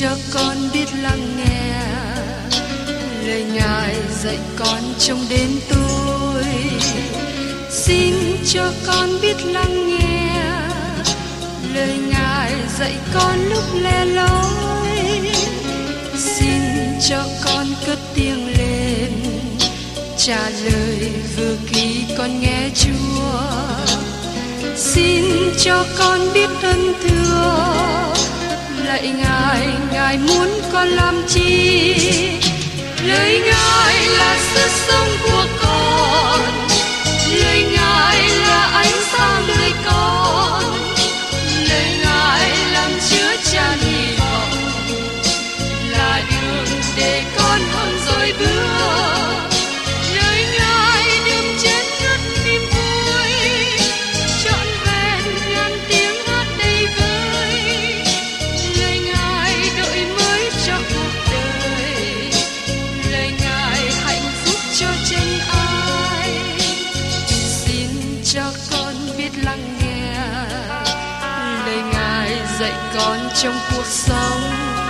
cho con biết lắng nghe lời Ngài dạy con trong đêm tối. Xin cho con biết lắng nghe lời Ngài dạy con lúc lẻ loi. Xin cho con cất tiếng lên trả lời vừa khi con nghe Chúa. Xin cho con biết ơn thưa lạy Ngài, Ngài muốn con làm chi? Lời Ngài là sức sống của con, lời Ngài là ánh sáng đời con, lời Ngài làm chứa chan hy vọng, là đường để con hơn rồi bước. Lời Ngài đừng chết ngất niềm vui, trọn vẹn ngàn tiếng hát đầy vơi. Lời Ngài đổi mới cho cuộc đời, lời Ngài hạnh phúc cho chân ai. Xin cho con biết lắng nghe lời Ngài dạy con trong cuộc sống.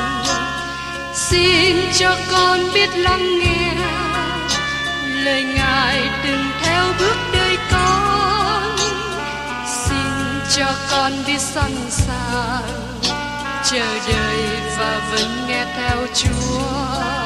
Xin cho con biết lắng nghe lời Ngài đừng theo bước đời con. Xin cho con biết sẵn sàng chờ đợi và vẫn nghe theo Chúa.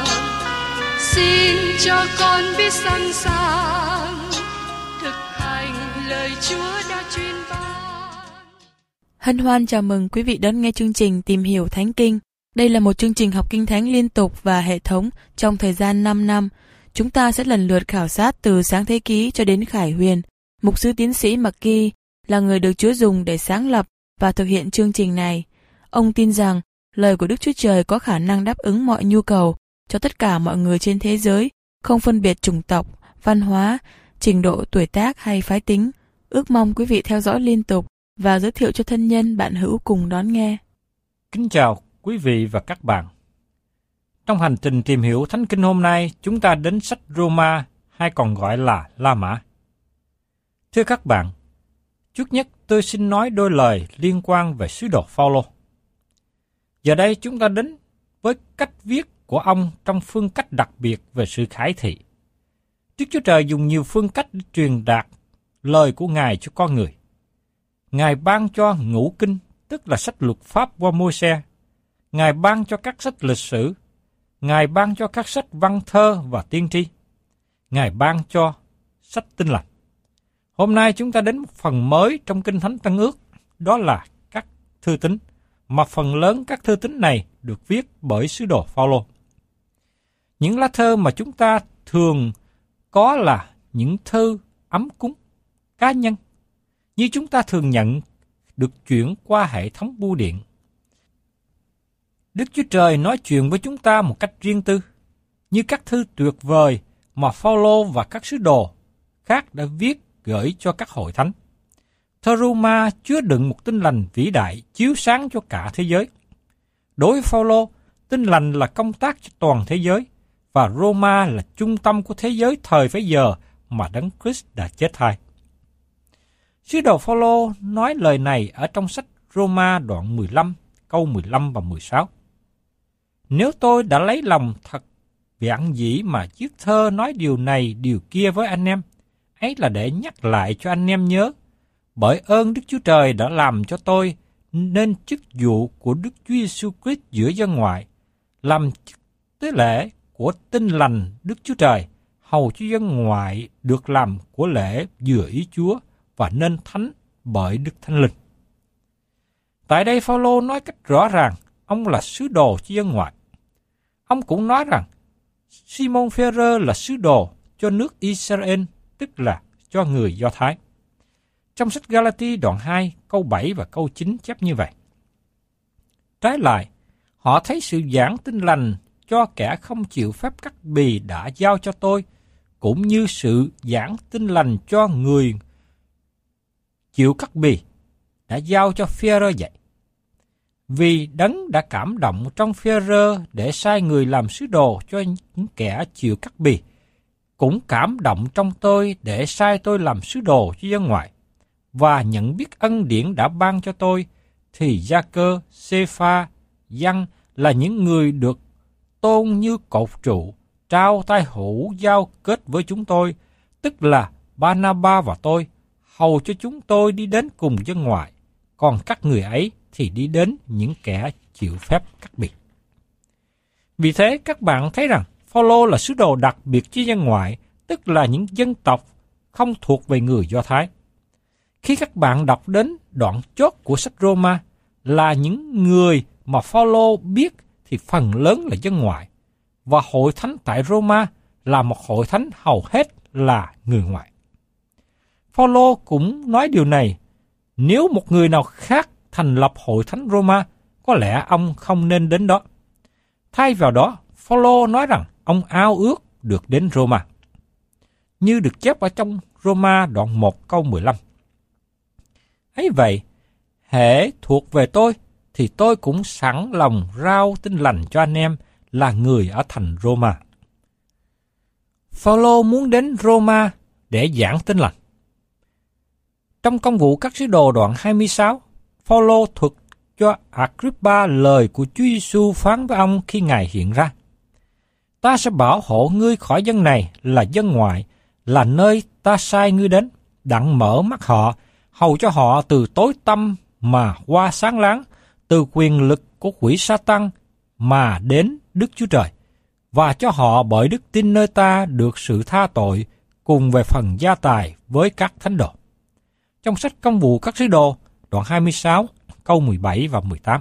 Xin cho con biết sẵn sàng thực hành lời Chúa đã truyền ban. Hân hoan chào mừng quý vị đón nghe chương trình Tìm hiểu Thánh Kinh. Đây là một chương trình học Kinh Thánh liên tục và hệ thống trong thời gian 5 năm. Chúng ta sẽ lần lượt khảo sát từ Sáng Thế Ký cho đến Khải Huyền. Mục sư tiến sĩ McGee là người được Chúa dùng để sáng lập và thực hiện chương trình này. Ông tin rằng lời của Đức Chúa Trời có khả năng đáp ứng mọi nhu cầu cho tất cả mọi người trên thế giới, không phân biệt chủng tộc, văn hóa, trình độ tuổi tác hay phái tính. Ước mong quý vị theo dõi liên tục và giới thiệu cho thân nhân bạn hữu cùng đón nghe. Kính chào quý vị và các bạn. Trong hành trình tìm hiểu Thánh Kinh hôm nay, chúng ta đến sách Roma hay còn gọi là La Mã. Thưa các bạn, trước nhất tôi xin nói đôi lời liên quan về sứ đồ Phao-lô. Giờ đây chúng ta đến với cách viết của ông trong phương cách đặc biệt về sự khải thị. Đức Chúa Trời dùng nhiều phương cách để truyền đạt lời của Ngài cho con người. Ngài ban cho ngũ kinh, tức là sách luật pháp qua Môi-se. Ngài ban cho các sách lịch sử. Ngài ban cho các sách văn thơ và tiên tri. Ngài ban cho sách Tin lành. Hôm nay chúng ta đến một phần mới trong Kinh Thánh Tân Ước, đó là các thư tín, mà phần lớn các thư tín này được viết bởi sứ đồ Phao-lô. Những lá thơ mà chúng ta thường có là những thư ấm cúng, cá nhân, như chúng ta thường nhận được chuyển qua hệ thống bưu điện. Đức Chúa Trời nói chuyện với chúng ta một cách riêng tư, như các thư tuyệt vời mà Phao-lô và các sứ đồ khác đã viết gửi cho các hội thánh. Thơ Roma chứa đựng một tin lành vĩ đại chiếu sáng cho cả thế giới. Đối với Phao-lô, tin lành là công tác cho toàn thế giới, và Roma là trung tâm của thế giới thời bấy giờ mà Đấng Christ đã chết thay. Sứ đồ Phao-lô nói lời này ở trong sách Roma đoạn 15, câu 15 và 16. Nếu tôi đã lấy lòng thật vẹn dĩ mà viết thơ nói điều này điều kia với anh em, ấy là để nhắc lại cho anh em nhớ, bởi ơn Đức Chúa Trời đã làm cho tôi nên chức vụ của Đức Chúa Giêsu Christ giữa dân ngoại, làm chức tế lễ của tin lành Đức Chúa Trời, hầu cho dân ngoại được làm của lễ vừa ý Chúa và nên thánh bởi Đức Thánh Linh. Tại đây Phao-lô nói cách rõ ràng, ông là sứ đồ cho dân ngoại. Ông cũng nói rằng Simon Phêrô là sứ đồ cho nước Israel, tức là cho người Do Thái. Trong sách Galati đoạn 2, câu 7 và câu 9 chép như vậy. Trái lại, họ thấy sự giảng tin lành cho kẻ không chịu phép cắt bì đã giao cho tôi, cũng như sự giảng tin lành cho người chịu cắt bì đã giao cho Phêrô dạy. Vì Đấng đã cảm động trong Phêrô để sai người làm sứ đồ cho những kẻ chịu cắt bì, cũng cảm động trong tôi để sai tôi làm sứ đồ cho dân ngoại, và nhận biết ân điển đã ban cho tôi, thì Gia-cơ, Sê-pha, Giăng là những người được tôn như cột trụ, trao tay hữu giao kết với chúng tôi, tức là Barnaba và tôi, hầu cho chúng tôi đi đến cùng dân ngoại, còn các người ấy thì đi đến những kẻ chịu phép cắt biệt. Vì thế các bạn thấy rằng Phao-lô là sứ đồ đặc biệt cho dân ngoại, tức là những dân tộc không thuộc về người Do Thái. Khi các bạn đọc đến đoạn chót của sách Roma là những người mà Phao-lô biết thì phần lớn là dân ngoại, và hội thánh tại Roma là một hội thánh hầu hết là người ngoại. Phao-lô cũng nói điều này, nếu một người nào khác thành lập hội thánh Roma, có lẽ ông không nên đến đó. Thay vào đó, Phao-lô nói rằng ông ao ước được đến Roma, như được chép ở trong Roma đoạn 1 câu 15. Ấy vậy, hễ thuộc về tôi, thì tôi cũng sẵn lòng rao tin lành cho anh em là người ở thành Roma. Phao-lô muốn đến Roma để giảng tin lành. Trong công vụ các sứ đồ đoạn 26, Phao-lô thuật cho Agrippa lời của Chúa Giêsu phán với ông khi Ngài hiện ra. Ta sẽ bảo hộ ngươi khỏi dân này là dân ngoại, là nơi ta sai ngươi đến, đặng mở mắt họ, hầu cho họ từ tối tăm mà qua sáng láng, từ quyền lực của quỷ Sa-tăng mà đến Đức Chúa Trời, và cho họ bởi đức tin nơi ta được sự tha tội cùng về phần gia tài với các thánh đồ. Trong sách Công vụ các sứ đồ, đoạn 26, câu 17 và 18.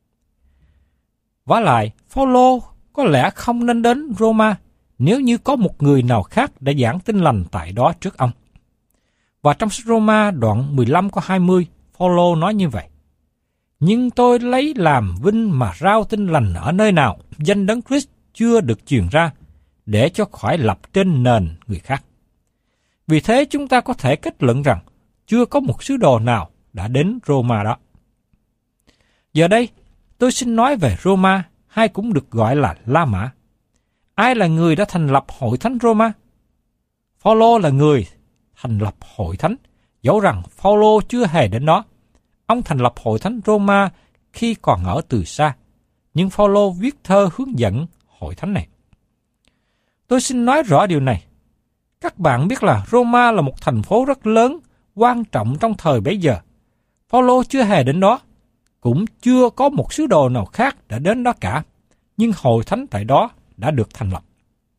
Vả lại, Phao-lô có lẽ không nên đến Roma nếu như có một người nào khác đã giảng tin lành tại đó trước ông. Và trong sách Roma đoạn 15 câu 20, Phao-lô nói như vậy. Nhưng tôi lấy làm vinh mà rao tin lành ở nơi nào danh Đấng Christ chưa được truyền ra, để cho khỏi lập trên nền người khác. Vì thế chúng ta có thể kết luận rằng chưa có một sứ đồ nào đã đến Roma đó. Giờ đây, tôi xin nói về Roma, hay cũng được gọi là La Mã. Ai là người đã thành lập hội thánh Roma? Phao-lô là người thành lập hội thánh, dẫu rằng Phao-lô chưa hề đến đó. Ông thành lập hội thánh Roma khi còn ở từ xa, nhưng Phao-lô viết thơ hướng dẫn hội thánh này. Tôi xin nói rõ điều này. Các bạn biết là Roma là một thành phố rất lớn, quan trọng trong thời bấy giờ. Phao-lô chưa hề đến đó, cũng chưa có một sứ đồ nào khác đã đến đó cả, nhưng hội thánh tại đó đã được thành lập.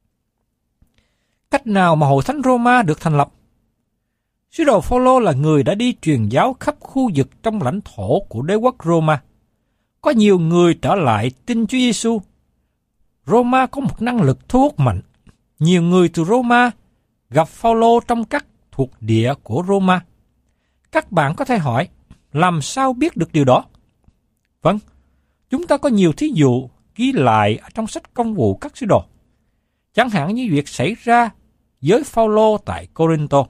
Cách nào mà hội thánh Roma được thành lập? Sứ đồ Phao-lô là người đã đi truyền giáo khắp khu vực trong lãnh thổ của đế quốc Roma. Có nhiều người trở lại tin Chúa Giêsu. Roma có một năng lực thu hút mạnh. Nhiều người từ Roma gặp Phao-lô trong các thuộc địa của Roma. Các bạn có thể hỏi, làm sao biết được điều đó? Vâng, chúng ta có nhiều thí dụ ghi lại ở trong sách Công vụ các sứ đồ. Chẳng hạn như việc xảy ra với Phao-lô tại Cô-rinh-tô.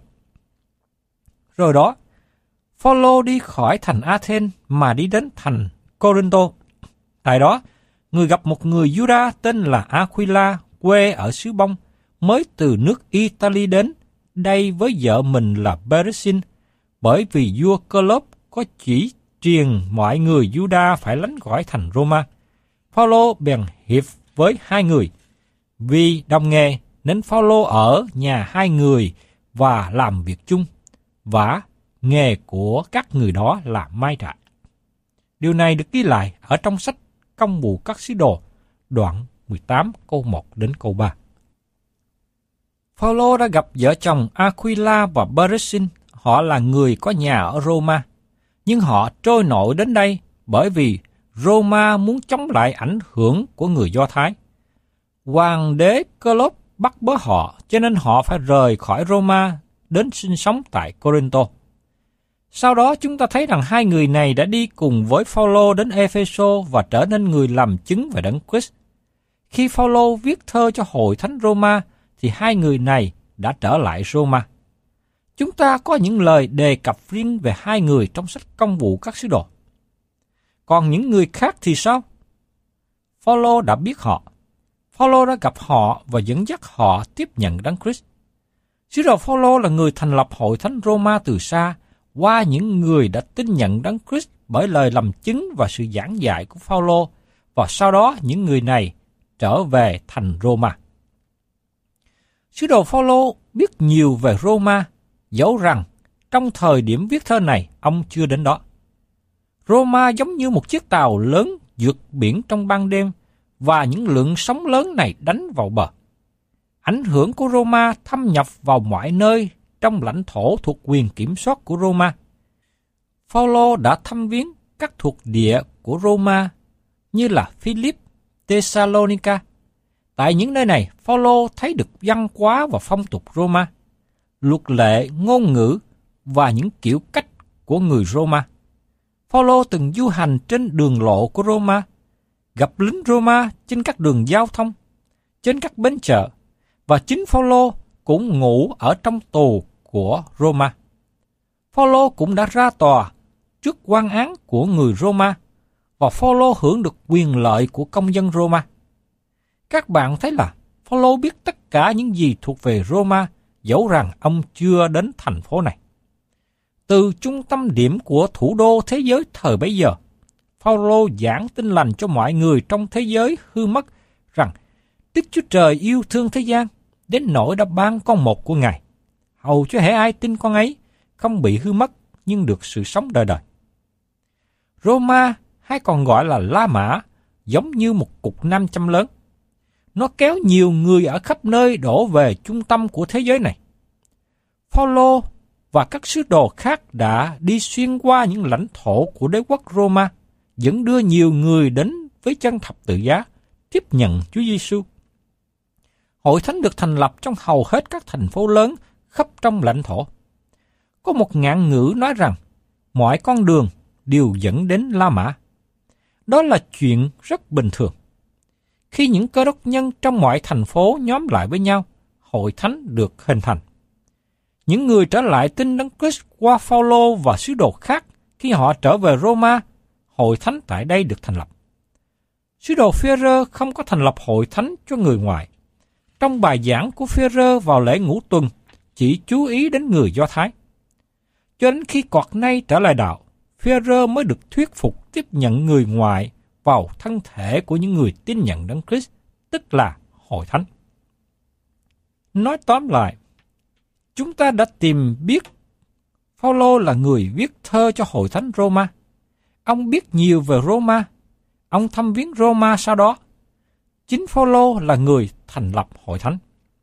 Rồi đó, Phao-lô đi khỏi thành Athens mà đi đến thành Cô-rinh-tô. Tại đó, người gặp một người Giu-đa tên là Aquila, quê ở xứ Bông, mới từ nước Italy đến đây với vợ mình là Peresin, bởi vì vua Cơ-lốp có chỉ truyền mọi người Giu-đa phải lánh khỏi thành Roma. Phao-lô bèn hiệp với hai người. Vì đồng nghề nên Phao-lô ở nhà hai người và làm việc chung, và nghề của các người đó là mai rải. Điều này được ghi lại ở trong sách Công vụ các sứ đồ, đoạn 18 câu 1 đến câu 3. Phao-lô đã gặp vợ chồng Aquila và Peresin. Họ là người có nhà ở Roma, nhưng họ trôi nổi đến đây bởi vì Roma muốn chống lại ảnh hưởng của người Do Thái. Hoàng đế Cơ-lốp bắt bớ họ, cho nên họ phải rời khỏi Roma đến sinh sống tại Cô-rinh-tô. Sau đó chúng ta thấy rằng hai người này đã đi cùng với Phao-lô đến Ê-phê-sô và trở nên người làm chứng về Đấng Christ. Khi Phao-lô viết thơ cho hội thánh Roma, thì hai người này đã trở lại Roma. Chúng ta có những lời đề cập riêng về hai người trong sách Công vụ các sứ đồ. Còn những người khác thì sao? Phao-lô đã biết họ. Phao-lô đã gặp họ và dẫn dắt họ tiếp nhận Đấng Christ. Sứ đồ Phao-lô là người thành lập hội thánh Roma từ xa qua những người đã tin nhận Đấng Christ bởi lời làm chứng và sự giảng dạy của Phao-lô, và và sau đó những người này trở về thành Roma. Sứ đồ Phaolô biết nhiều về Roma, dẫu rằng trong thời điểm viết thơ này ông chưa đến đó. Roma giống như một chiếc tàu lớn vượt biển trong ban đêm và những lượng sóng lớn này đánh vào bờ. Ảnh hưởng của Roma thâm nhập vào mọi nơi trong lãnh thổ thuộc quyền kiểm soát của Roma. Phaolô đã thăm viếng các thuộc địa của Roma như là Philip, Thessalonica. Tại những nơi này, Phaolô thấy được văn hóa và phong tục Roma, luật lệ, ngôn ngữ và những kiểu cách của người Roma. Phaolô từng du hành trên đường lộ của Roma, gặp lính Roma trên các đường giao thông, trên các bến chợ, và chính Phaolô cũng ngủ ở trong tù của Roma. Phaolô cũng đã ra tòa trước quan án của người Roma, và Phaolô hưởng được quyền lợi của công dân Roma. Các bạn thấy là Phaolô biết tất cả những gì thuộc về Roma, dẫu rằng ông chưa đến thành phố này. Từ trung tâm điểm của thủ đô thế giới thời bấy giờ, Phaolô giảng tin lành cho mọi người trong thế giới hư mất rằng Đức Chúa Trời yêu thương thế gian đến nỗi đã ban con một của Ngài, hầu cho hễ ai tin con ấy không bị hư mất nhưng được sự sống đời đời. Roma hay còn gọi là La Mã giống như một cục nam châm lớn. Nó kéo nhiều người ở khắp nơi đổ về trung tâm của thế giới này. Phaolô và các sứ đồ khác đã đi xuyên qua những lãnh thổ của đế quốc Roma, dẫn đưa nhiều người đến với chân thập tự giá, tiếp nhận Chúa Giêsu. Hội thánh được thành lập trong hầu hết các thành phố lớn khắp trong lãnh thổ. Có một ngạn ngữ nói rằng mọi con đường đều dẫn đến La Mã. Đó là chuyện rất bình thường. Khi những cơ đốc nhân trong mọi thành phố nhóm lại với nhau, hội thánh được hình thành. Những người trở lại tin Đấng Christ qua Phaolô và sứ đồ khác, khi họ trở về Roma, hội thánh tại đây được thành lập. Sứ đồ Phi-e-rơ không có thành lập hội thánh cho người ngoài. Trong bài giảng của Phi-e-rơ vào lễ ngũ tuần, chỉ chú ý đến người Do Thái. Cho đến khi Quạt Nay trở lại đạo, Phi-e-rơ mới được thuyết phục tiếp nhận người ngoài vào thân thể của những người tin nhận Đấng Christ, tức là hội thánh. Nói tóm lại, chúng ta đã tìm biết Phaolô là người viết thơ cho hội thánh Roma. Ông biết nhiều về Roma. Ông thăm viếng Roma sau đó. Chính Phaolô là người thành lập hội thánh.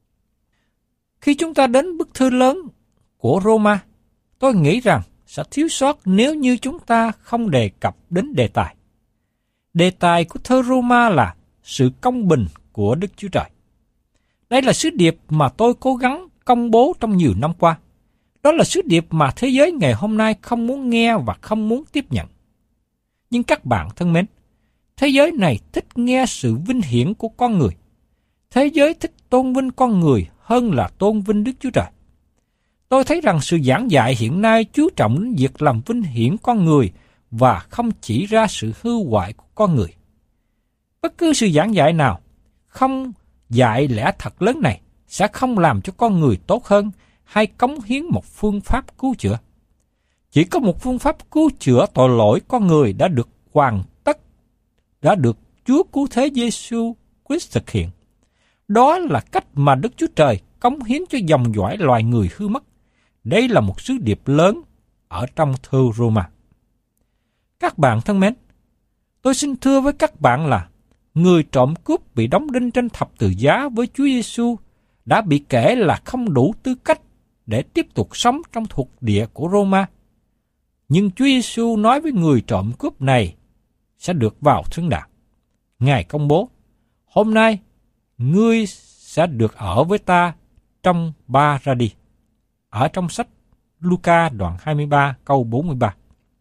Khi chúng ta đến bức thư lớn của Roma, tôi nghĩ rằng sẽ thiếu sót nếu như chúng ta không đề cập đến đề tài. Đề tài của thơ Roma là sự công bình của Đức Chúa Trời. Đây là sứ điệp mà tôi cố gắng công bố trong nhiều năm qua. Đó là sứ điệp mà thế giới ngày hôm nay không muốn nghe và không muốn tiếp nhận. Nhưng các bạn thân mến, thế giới này thích nghe sự vinh hiển của con người. Thế giới thích tôn vinh con người hơn là tôn vinh Đức Chúa Trời. Tôi thấy rằng sự giảng dạy hiện nay chú trọng đến việc làm vinh hiển con người và không chỉ ra sự hư hoại của con người. Bất cứ sự giảng dạy nào không dạy lẽ thật lớn này sẽ không làm cho con người tốt hơn hay cống hiến một phương pháp cứu chữa. Chỉ có một phương pháp cứu chữa tội lỗi con người đã được hoàn tất, đã được Chúa Cứu Thế Giêsu Christ thực hiện. Đó là cách mà Đức Chúa Trời cống hiến cho dòng dõi loài người hư mất. Đây là một sứ điệp lớn ở trong thơ Roma. Các bạn thân mến, tôi xin thưa với các bạn là người trộm cướp bị đóng đinh trên thập tự giá với Chúa Giêsu đã bị kể là không đủ tư cách để tiếp tục sống trong thuộc địa của Roma. Nhưng Chúa Giêsu nói với người trộm cướp này sẽ được vào thiên đàng. Ngài công bố, hôm nay ngươi sẽ được ở với ta trong Ba-ra-đi. Ở trong sách Luca đoạn 23 câu 43.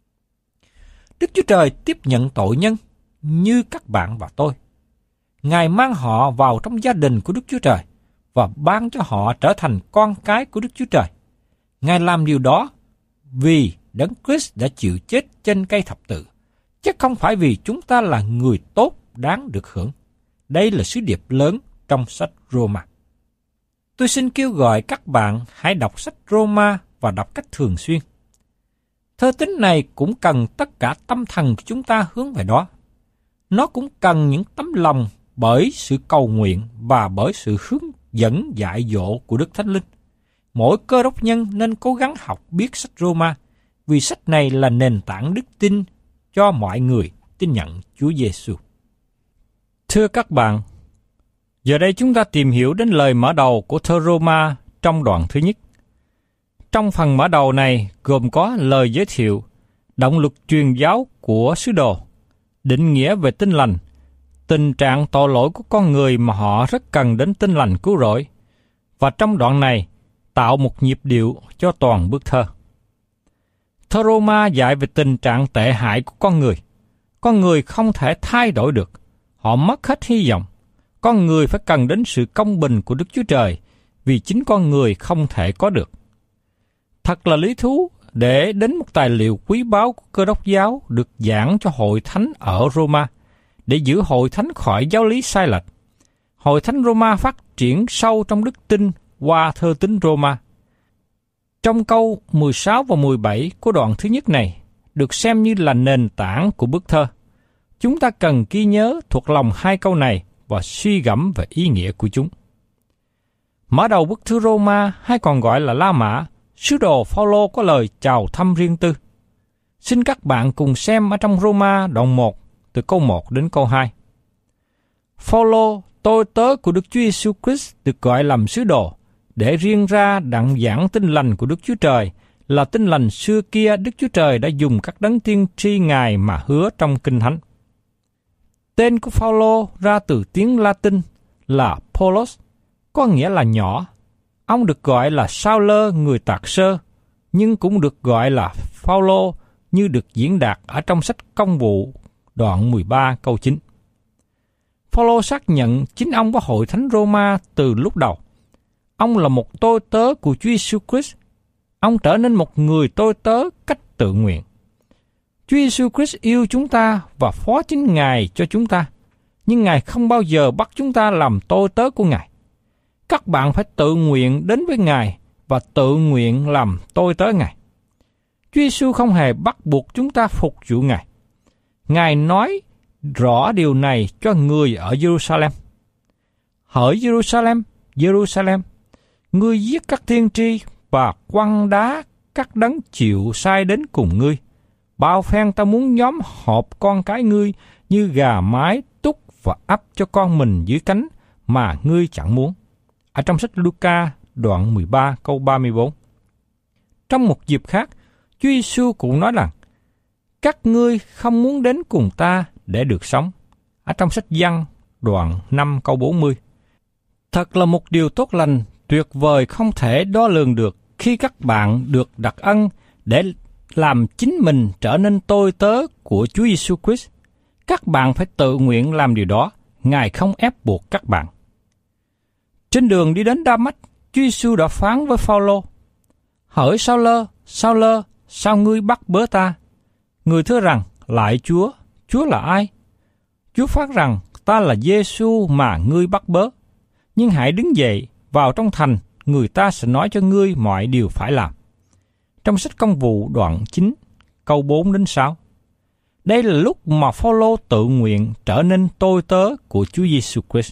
Đức Chúa Trời tiếp nhận tội nhân như các bạn và tôi. Ngài mang họ vào trong gia đình của Đức Chúa Trời và ban cho họ trở thành con cái của Đức Chúa Trời. Ngài làm điều đó vì Đấng Christ đã chịu chết trên cây thập tự, chứ không phải vì chúng ta là người tốt đáng được hưởng. Đây là sứ điệp lớn trong sách Roma. Tôi xin kêu gọi các bạn hãy đọc sách Roma và đọc cách thường xuyên. Thơ tín này cũng cần tất cả tâm thần của chúng ta hướng về đó. nó cũng cần những tấm lòng bởi sự cầu nguyện và bởi sự hướng dẫn dạy dỗ của Đức Thánh Linh. Mỗi Cơ Đốc nhân nên cố gắng học biết sách Roma, vì sách này là nền tảng đức tin cho mọi người tin nhận Chúa Giêsu. Thưa các bạn, giờ đây chúng ta tìm hiểu đến lời mở đầu của thơ Roma trong đoạn thứ nhất. Trong phần mở đầu này gồm có lời giới thiệu, động lực truyền giáo của sứ đồ, định nghĩa về tin lành, tình trạng tội lỗi của con người mà họ rất cần đến tin lành cứu rỗi, và trong đoạn này tạo một nhịp điệu cho toàn bức thơ. Thơ Roma dạy về tình trạng tệ hại của con người. Con người không thể thay đổi được, họ mất hết hy vọng. Con người phải cần đến sự công bình của Đức Chúa Trời, vì chính con người không thể có được. Thật là lý thú để đến một tài liệu quý báu của Cơ Đốc giáo được giảng cho hội thánh ở Roma, để giữ hội thánh khỏi giáo lý sai lệch. Hội thánh Roma phát triển sâu trong đức tin qua thơ tín Roma. Trong câu 16 và 17 của đoạn thứ nhất này, được xem như là nền tảng của bức thơ. Chúng ta cần ghi nhớ thuộc lòng hai câu này và suy gẫm về ý nghĩa của chúng. Mở đầu bức thư Roma, hay còn gọi là La Mã, sứ đồ Phaolô có lời chào thăm riêng tư. Xin các bạn cùng xem ở trong Roma đoạn 1, từ câu 1 đến câu 2. Phaolô, tôi tớ của Đức Chúa Giêsu Christ, được gọi làm sứ đồ, để riêng ra đặng giảng tin lành của Đức Chúa Trời, là tin lành xưa kia Đức Chúa Trời đã dùng các đấng tiên tri Ngài mà hứa trong Kinh Thánh. Tên của Phaolô ra từ tiếng Latin là Paulos, có nghĩa là nhỏ. Ông được gọi là Sao-lơ người Tạc Sơ, nhưng cũng được gọi là Phaolô như được diễn đạt ở trong sách Công vụ đoạn 13 câu 9. Phaolô xác nhận chính ông có hội thánh Roma từ lúc đầu. Ông là một tôi tớ của Chúa Giêsu Christ. Ông trở nên một người tôi tớ cách tự nguyện. Chúa Giêsu Christ yêu chúng ta và phó chính Ngài cho chúng ta, nhưng Ngài không bao giờ bắt chúng ta làm tôi tớ của Ngài. Các bạn phải tự nguyện đến với Ngài và tự nguyện làm tôi tớ Ngài. Chúa Giêsu không hề bắt buộc chúng ta phục vụ Ngài. Ngài nói rõ điều này cho người ở Jerusalem. Hỡi Jerusalem, Jerusalem, ngươi giết các tiên tri và quăng đá các đấng chịu sai đến cùng ngươi. Bao phen ta muốn nhóm họp con cái ngươi như gà mái túc và ấp cho con mình dưới cánh mà ngươi chẳng muốn. Ở trong sách Luca đoạn 13 câu 34. Trong một dịp khác, Chúa Giêsu cũng nói rằng, các ngươi không muốn đến cùng ta để được sống. Ở trong sách Giăng đoạn 5 câu 40. Thật là một điều tốt lành, tuyệt vời không thể đo lường được khi các bạn được đặc ân để làm chính mình trở nên tôi tớ của Chúa Giêsu Christ. Các bạn phải tự nguyện làm điều đó, Ngài không ép buộc các bạn. Trên đường đi đến Đa-mách, Chúa Giêsu đã phán với Phaolô: hỡi Sao-lơ, Sao-lơ, sao ngươi bắt bớ ta? Người thưa rằng: lạy Chúa, Chúa là ai? Chúa phán rằng: ta là Giêsu mà ngươi bắt bớ. Nhưng hãy đứng dậy, vào trong thành, người ta sẽ nói cho ngươi mọi điều phải làm. Trong sách Công vụ đoạn 9, câu 4 đến 6. Đây là lúc mà Phaolô tự nguyện trở nên tôi tớ của Chúa Giêsu Christ.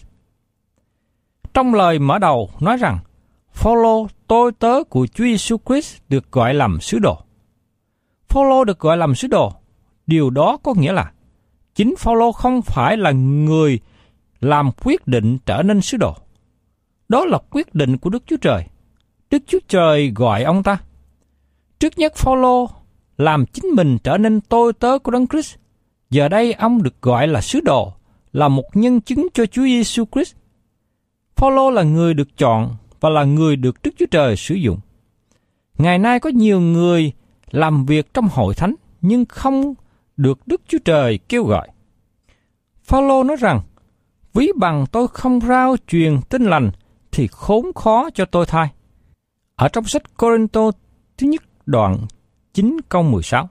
Trong lời mở đầu nói rằng, Phaolô, tôi tớ của Chúa Giêsu Christ, được gọi làm sứ đồ. Phaolô được gọi làm sứ đồ, điều đó có nghĩa là chính Phaolô không phải là người làm quyết định trở nên sứ đồ. Đó là quyết định của Đức Chúa Trời. Đức Chúa Trời gọi ông ta. Trước nhất Phaolô làm chính mình trở nên tôi tớ của Đấng Christ. Giờ đây ông được gọi là sứ đồ, là một nhân chứng cho Chúa Giêsu Christ. Phaolô là người được chọn và là người được Đức Chúa Trời sử dụng. Ngày nay có nhiều người làm việc trong hội thánh nhưng không được Đức Chúa Trời kêu gọi. Phaolô nói rằng, ví bằng tôi không rao truyền tin lành thì khốn khó cho tôi thay. Ở trong sách Cô-rinh-tô thứ nhất đoạn 9 câu 16.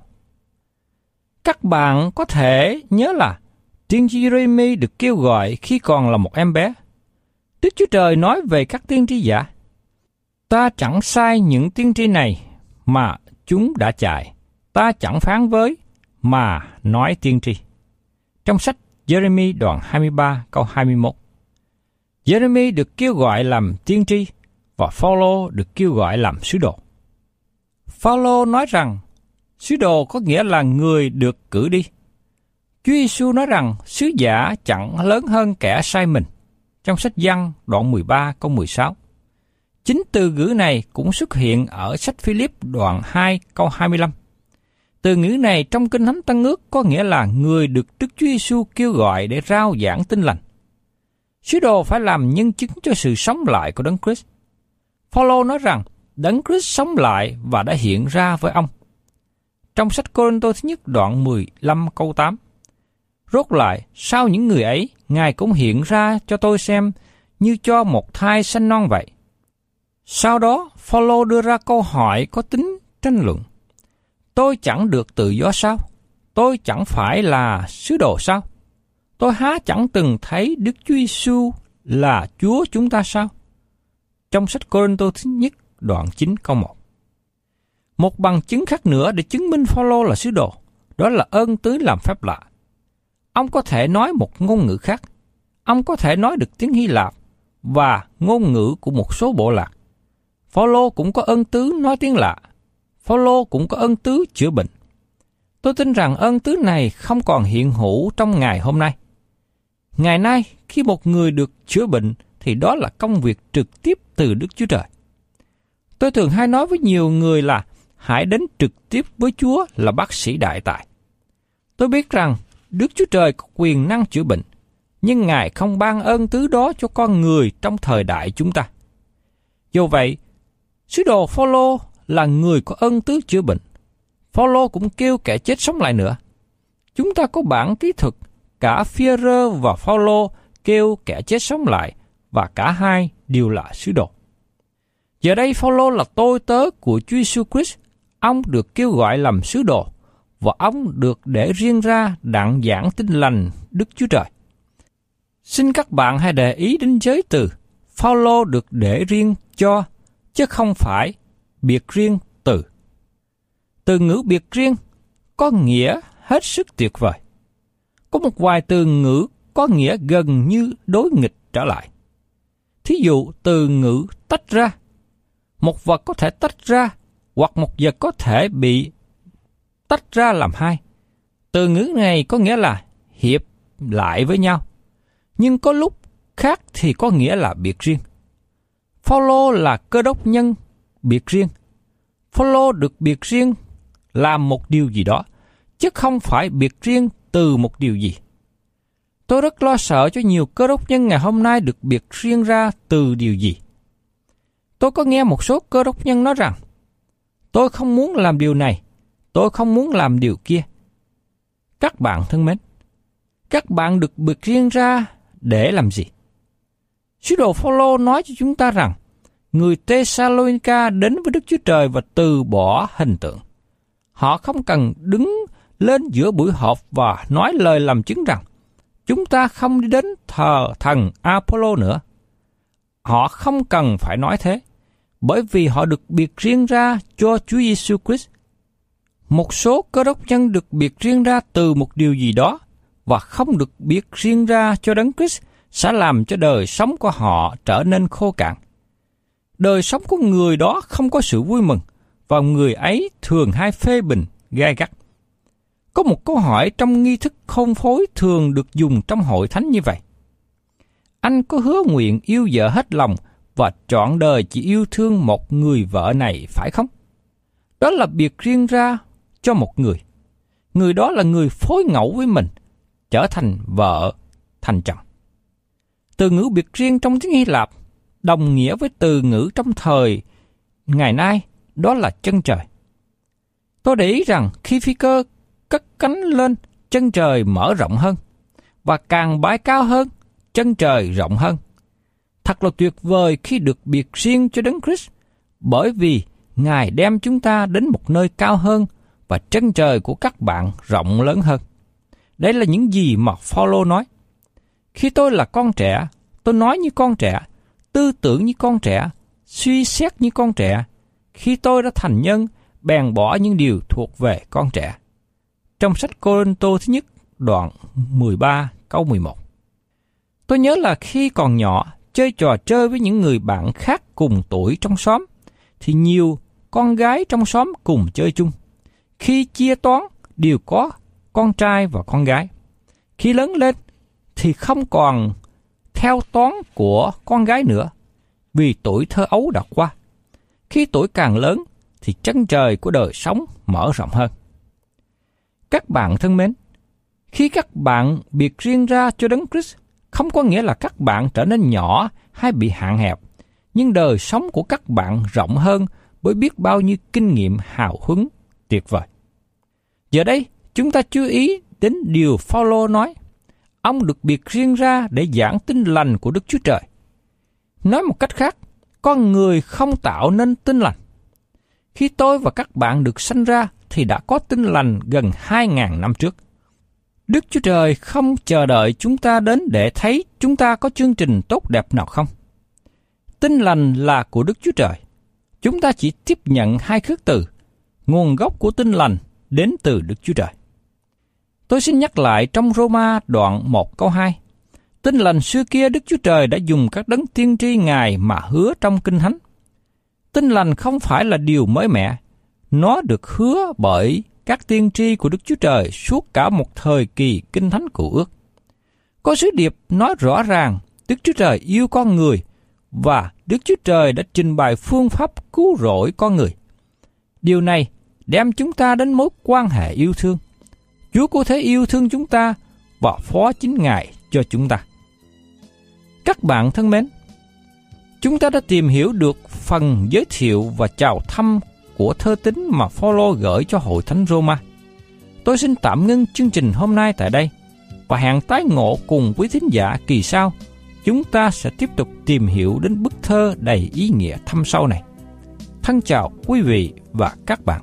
Các bạn có thể nhớ là tiên tri Giê-rê-mi được kêu gọi khi còn là một em bé. Đức Chúa Trời nói về các tiên tri giả: ta chẳng sai những tiên tri này mà chúng đã chạy, ta chẳng phán với mà nói tiên tri. Trong sách Giê-rê-mi đoạn 23 câu 21. Giê-rê-mi được kêu gọi làm tiên tri và Phao-lô được kêu gọi làm sứ đồ. Phao-lô nói rằng sứ đồ có nghĩa là người được cử đi. Chúa Giêsu nói rằng sứ giả chẳng lớn hơn kẻ sai mình trong sách Giăng đoạn 13 câu 16. Chính từ ngữ này cũng xuất hiện ở sách Phi-líp đoạn 2 câu 25. Từ ngữ này trong Kinh Thánh Tân Ước có nghĩa là người được Đức Chúa Giêsu kêu gọi để rao giảng tin lành. Sứ đồ phải làm nhân chứng cho sự sống lại của Đấng Christ. Phao-lô nói rằng Đấng Christ sống lại và đã hiện ra với ông. Trong sách Cô-rinh-tô thứ nhất đoạn 15 câu 8. Rốt lại, sau những người ấy, Ngài cũng hiện ra cho tôi xem như cho một thai sanh non vậy. Sau đó, Phao-lô đưa ra câu hỏi có tính tranh luận. Tôi chẳng được tự do sao? Tôi chẳng phải là sứ đồ sao? Tôi há chẳng từng thấy Đức Chúa Giêsu là Chúa chúng ta sao? Trong sách Cô-rinh-tô thứ nhất đoạn 9 câu 1. Một bằng chứng khác nữa để chứng minh Phao-lô là sứ đồ, đó là ơn tứ làm phép lạ. Ông có thể nói một ngôn ngữ khác. Ông có thể nói được tiếng Hy Lạp và ngôn ngữ của một số bộ lạc. Phao-lô cũng có ơn tứ nói tiếng lạ. Phao-lô cũng có ơn tứ chữa bệnh. Tôi tin rằng ơn tứ này không còn hiện hữu trong ngày hôm nay. Ngày nay, khi một người được chữa bệnh, thì đó là công việc trực tiếp từ Đức Chúa Trời. Tôi thường hay nói với nhiều người là hãy đến trực tiếp với Chúa là bác sĩ đại tài. Tôi biết rằng Đức Chúa Trời có quyền năng chữa bệnh, nhưng Ngài không ban ơn tứ đó cho con người trong thời đại chúng ta. Do vậy, sứ đồ Phao-lô là người có ơn tứ chữa bệnh. Phao-lô cũng kêu kẻ chết sống lại nữa. Chúng ta có bản kỹ thuật, cả Phi-e-rơ và Phao-lô kêu kẻ chết sống lại, và cả hai đều là sứ đồ. Giờ đây Phao-lô là tôi tớ của Chúa Giêsu Christ. Ông được kêu gọi làm sứ đồ, và ông được để riêng ra đặng giảng tin lành Đức Chúa Trời. Xin các bạn hãy để ý đến giới từ Phao-lô được để riêng cho, chứ không phải biệt riêng từ. Từ ngữ biệt riêng có nghĩa hết sức tuyệt vời. Có một vài từ ngữ có nghĩa gần như đối nghịch trở lại. Thí dụ từ ngữ tách ra. Một vật có thể tách ra, hoặc một vật có thể bị tách ra làm hai. Từ ngữ này có nghĩa là hiệp lại với nhau, nhưng có lúc khác thì có nghĩa là biệt riêng. Phao-lô là Cơ Đốc nhân biệt riêng. Phao-lô được biệt riêng làm một điều gì đó, chứ không phải biệt riêng từ một điều gì. Tôi rất lo sợ cho nhiều Cơ Đốc nhân ngày hôm nay được biệt riêng ra từ điều gì. Tôi có nghe một số Cơ Đốc nhân nói rằng, tôi không muốn làm điều này, tôi không muốn làm điều kia. Các bạn thân mến, các bạn được biệt riêng ra để làm gì? Sứ đồ Phao-lô nói cho chúng ta rằng, người Tê-sa-lô-ni-ca đến với Đức Chúa Trời và từ bỏ hình tượng. Họ không cần đứng lên giữa buổi họp và nói lời làm chứng rằng, chúng ta không đi đến thờ thần Apollo nữa. Họ không cần phải nói thế, bởi vì họ được biệt riêng ra cho Chúa Giêsu Christ. Một số Cơ Đốc nhân được biệt riêng ra từ một điều gì đó và không được biệt riêng ra cho Đấng Christ sẽ làm cho đời sống của họ trở nên khô cạn. Đời sống của người đó không có sự vui mừng và người ấy thường hay phê bình gay gắt. Có một câu hỏi trong nghi thức hôn phối thường được dùng trong hội thánh như vậy: anh có hứa nguyện yêu vợ hết lòng và trọn đời chỉ yêu thương một người vợ này phải không? Đó là biệt riêng ra cho một người. Người đó là người phối ngẫu với mình, trở thành vợ, thành chồng. Từ ngữ biệt riêng trong tiếng Hy Lạp đồng nghĩa với từ ngữ trong thời ngày nay, đó là chân trời. Tôi để ý rằng khi phi cơ cất cánh lên, chân trời mở rộng hơn, và càng bãi cao hơn, chân trời rộng hơn. Thật là tuyệt vời khi được biệt riêng cho Đấng Christ, bởi vì Ngài đem chúng ta đến một nơi cao hơn và chân trời của các bạn rộng lớn hơn. Đây là những gì mà Phao-lô nói. Khi tôi là con trẻ, tôi nói như con trẻ, tư tưởng như con trẻ, suy xét như con trẻ. Khi tôi đã thành nhân, bèn bỏ những điều thuộc về con trẻ. Trong sách Cô-rinh-tô thứ nhất, đoạn 13, câu 11. Tôi nhớ là khi còn nhỏ, chơi trò chơi với những người bạn khác cùng tuổi trong xóm, thì nhiều con gái trong xóm cùng chơi chung. Khi chia toán, đều có con trai và con gái. Khi lớn lên, thì không còn theo toán của con gái nữa, vì tuổi thơ ấu đã qua. Khi tuổi càng lớn, thì chân trời của đời sống mở rộng hơn. Các bạn thân mến, khi các bạn biệt riêng ra cho Đấng Christ, không có nghĩa là các bạn trở nên nhỏ hay bị hạn hẹp, nhưng đời sống của các bạn rộng hơn với biết bao nhiêu kinh nghiệm hào hứng tuyệt vời. Giờ đây, chúng ta chú ý đến điều Phaolô nói. Ông được biệt riêng ra để giảng tin lành của Đức Chúa Trời. Nói một cách khác, con người không tạo nên tin lành. Khi tôi và các bạn được sanh ra thì đã có tin lành gần 2.000 năm trước. Đức Chúa Trời không chờ đợi chúng ta đến để thấy chúng ta có chương trình tốt đẹp nào không. Tin lành là của Đức Chúa Trời. Chúng ta chỉ tiếp nhận hai khước từ, nguồn gốc của tin lành đến từ Đức Chúa Trời. Tôi xin nhắc lại trong Roma đoạn 1 câu 2. Tin lành xưa kia Đức Chúa Trời đã dùng các đấng tiên tri Ngài mà hứa trong Kinh Thánh. Tin lành không phải là điều mới mẻ. Nó được hứa bởi các tiên tri của Đức Chúa Trời suốt cả một thời kỳ Kinh Thánh Cựu Ước. Có sứ điệp nói rõ ràng Đức Chúa Trời yêu con người và Đức Chúa Trời đã trình bày phương pháp cứu rỗi con người. Điều này đem chúng ta đến mối quan hệ yêu thương. Chúa có thể yêu thương chúng ta và phó chính Ngài cho chúng ta. Các bạn thân mến, chúng ta đã tìm hiểu được phần giới thiệu và chào thăm của thơ tín mà Phaolô gửi cho hội thánh Roma. Tôi xin tạm ngưng chương trình hôm nay tại đây và hẹn tái ngộ cùng quý thính giả kỳ sau. Chúng ta sẽ tiếp tục tìm hiểu đến bức thơ đầy ý nghĩa thâm sâu này. Thân chào quý vị và các bạn.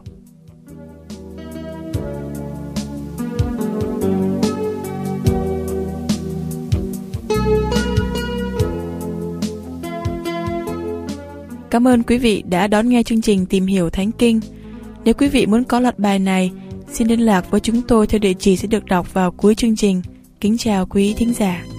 Cảm ơn quý vị đã đón nghe chương trình Tìm Hiểu Thánh Kinh. Nếu quý vị muốn có loạt bài này, xin liên lạc với chúng tôi theo địa chỉ sẽ được đọc vào cuối chương trình. Kính chào quý thính giả.